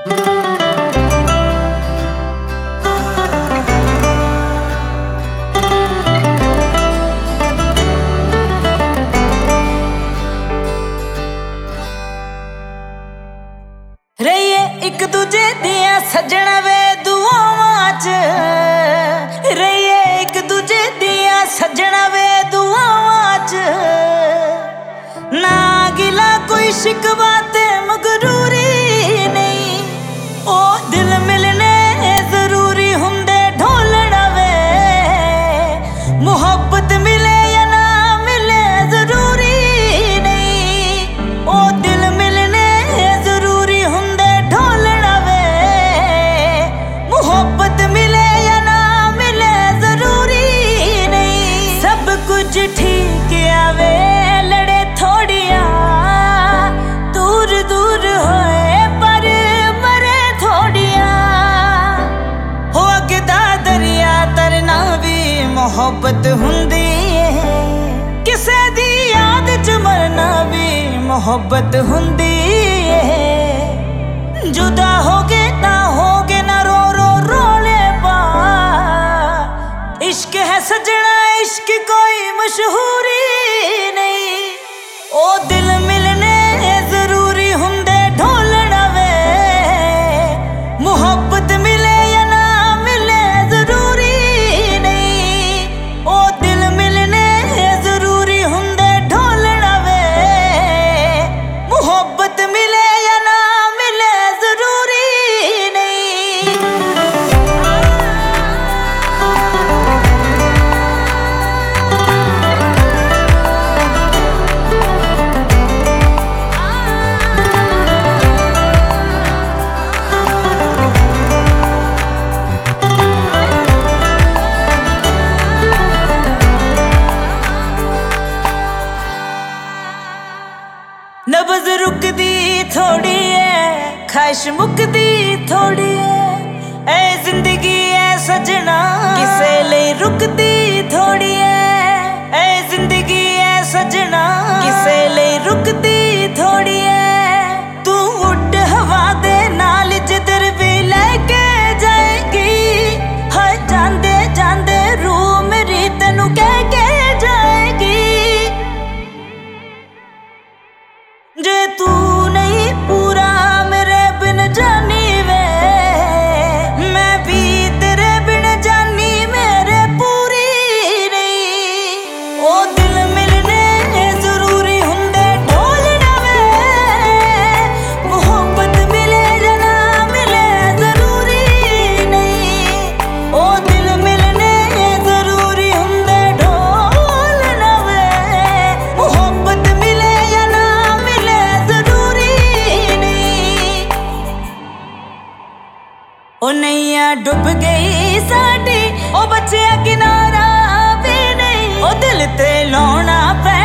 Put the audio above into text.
रहिए एक दूजे दियां सजण वे दुआवां च रहिए एक दूजे दियां सजण वे दुआवां च ना गिला कोई शिकवा ते मगरूरी नहीं ओ दिल मिलने जरूरी हुंदे ढोलण वे मुहब्बत मिले या ना मिले जरूरी नहीं ओ दिल मिलने जरूरी हुंदे ढोलण वे मुहब्बत मिले या ना मिले जरूरी नहीं सब कुछ ठीक आवे लड़े थोड़िया दूर दूर होए पर मरे थोड़िया हो अगदा दरिया तरना भी मुहब्बत हुंदी है किसे दी याद च मरना भी मुहब्बत हुंदी है जुदा होगे ना रो रो रोले पा इश्क है सजना इश्क कोई मशहूरी नहीं ओ दिल मिलने जरूरी हुंदे ढोलण वे मुहब्बत मिले या ना मिले जरूरी नहीं ओ दिल मिलने जरूरी हुंदे ढोलण वे मुहब्बत मिले या ना मिले जरूरी नहीं नब्ज़ रुकदी थोड़ी है ख्वाहिश मुकदी थोड़ी है ऐ जिंदगी है सजना किसे लिए रुकदी थोड़ी है ऐ जिंदगी है सजना किसे लिए रुकदी थोड़ी है तू उड़ हवा दे नाल जिधर भी लेके जाएगी हर जांदे जांदे रूह मेरी तेनू कह के जाएगी जे तू नहीं पूरा मेरे बिन जानी वे मैं भी तेरे बिन जानी मेरे पूरी नहीं ओ दिल मिलने जरूरी हुंदे ढोलण वे मुहब्बत मिले या ना मिले जरूरी नहीं ओ दिल मिलने जरूरी हुंदे ढोलण वे मुहब्बत मिले या ना मिले जरूरी नहीं ओ नैया डुब गई साडी ओ बच्चिया किनारा भी नहीं ओ दिल ते लाउणा